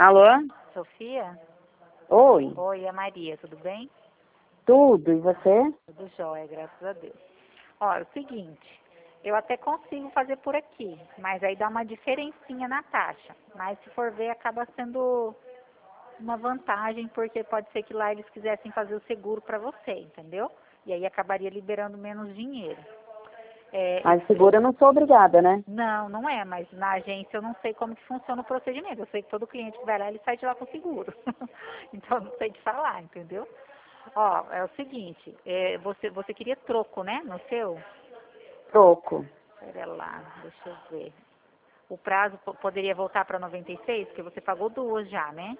Alô? Sofia? Oi, Oi, é Maria, tudo bem? tudo, e você? Tudo jóia, graças a Deus. Ó, é o seguinte, eu até consigo fazer por aqui, mas aí dá uma diferencinha na taxa. Mas se for ver, acaba sendo uma vantagem, porque pode ser que lá eles quisessem fazer o seguro para você, entendeu? E aí acabaria liberando menos dinheiro. É, Mas seguro eu não sou obrigada, né? não, não é, mas na agência eu não sei como que funciona o procedimento. Eu sei que todo cliente que vai lá, ele sai de lá com seguro. Então eu não sei te falar, entendeu? Ó, é o seguinte, você queria troco, né, no seu? Troco. Pera lá, deixa eu ver. O prazo poderia voltar para 96, porque você pagou duas já, né?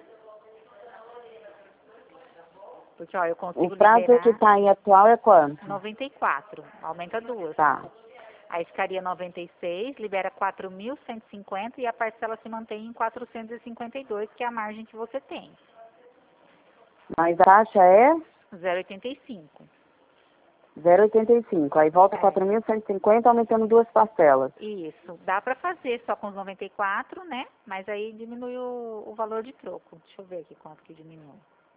Porque, ó, eu O consigo prazo que liberar tá aí atual é quanto? 94, aumenta duas. Tá. Aí ficaria 96, libera 4.150 e a parcela se mantém em 452, que é a margem que você tem. Mas a taxa é 0,85. 0,85. Aí volta É, 4.150, aumentando duas parcelas. isso. Dá para fazer só com os 94, né? Mas aí diminui o valor de troco. Deixa eu ver aqui quanto que diminui.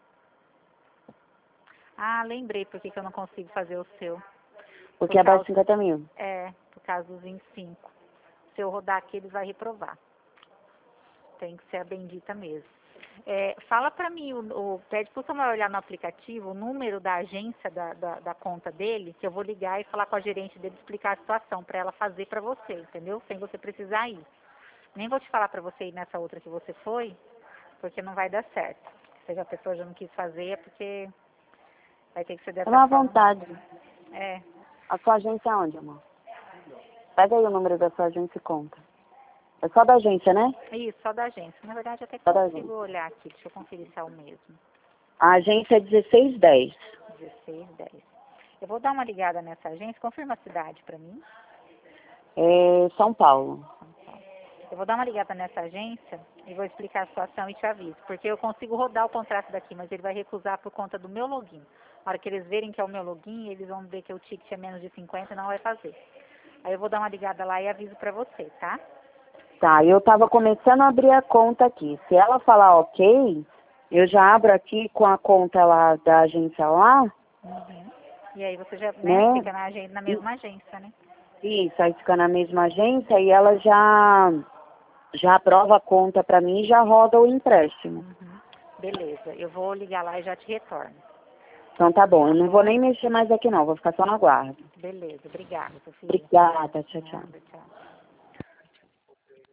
Ah, lembrei por que que eu não consigo fazer o seu. Porque Por é abaixo de causa, 50 mil. por causa dos 25. Se eu rodar aqui, eles vão reprovar. Tem que ser a bendita mesmo. Fala pra mim, pede pro Samuel olhar no aplicativo o número da agência da conta dele, que eu vou ligar e falar com a gerente dele, explicar a situação pra ela fazer pra você, entendeu? Sem você precisar ir. Nem vou te falar pra você ir nessa outra que você foi, porque não vai dar certo. Se a pessoa já não quis fazer, é porque vai ter que ser dessa Toma à forma. vontade. É, A sua agência é onde, amor? Pega aí o número da sua agência e conta. É só da agência, né? isso, só da agência. Na verdade, até Só da consigo agência. olhar aqui, deixa eu conferir se é o mesmo. A agência é 1610. 1610. Eu vou dar uma ligada nessa agência, confirma a cidade pra mim. É São Paulo. Eu vou dar uma ligada nessa agência e vou explicar a situação e te aviso. Porque eu consigo rodar o contrato daqui, mas ele vai recusar por conta do meu login. Na hora que eles verem que é o meu login, eles vão ver que o ticket é menos de 50 e não vai fazer. Aí eu vou dar uma ligada lá e aviso pra você, tá? Tá, eu tava começando a abrir a conta aqui. Se ela falar ok, eu já abro aqui com a conta lá da agência lá, Uhum. E aí você já, né, né? fica na mesma agência, né? Isso, aí fica na mesma agência e ela já aprova a conta pra mim e já roda o empréstimo. Uhum. Beleza, eu vou ligar lá e já te retorno. Então tá bom, eu Tá não vou bom? nem mexer mais aqui não, vou ficar só no aguardo. Beleza, obrigada, Sofia. Obrigada, tchau, tchau. Nada, tchau.